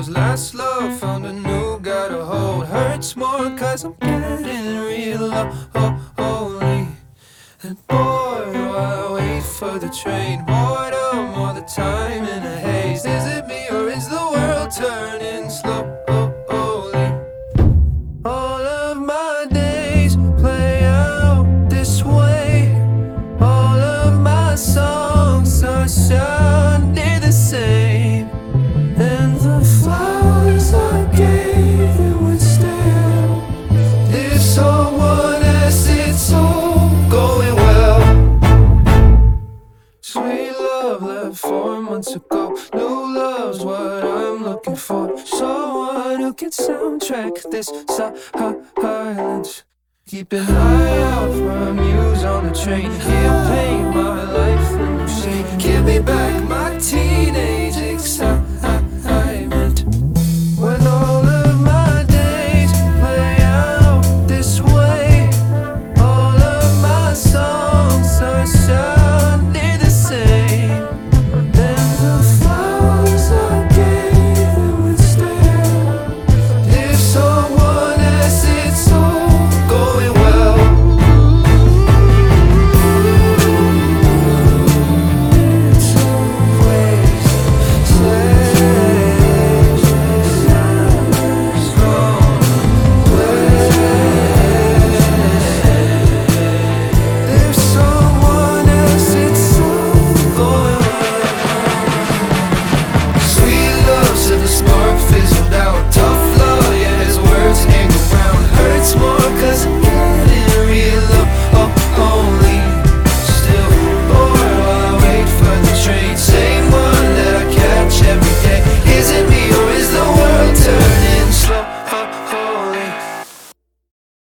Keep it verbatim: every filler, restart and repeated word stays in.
cause last love found a new guy to hold. Hurts more cause I'm getting real lonely. And boy, do I wait for the train. Boredom all the time in a haze. Is it me or is the world turning slowly? All of my days play out this way. All of my songs are sounding the same. And the flowers I gave you would stare. If someone asks, it's all going well. Sweet love left four months ago. New love's what I'm looking for. Someone who can soundtrack this silence. Keep an eye out for a muse on the train. He'll paint my life in shade. Give me back my teenage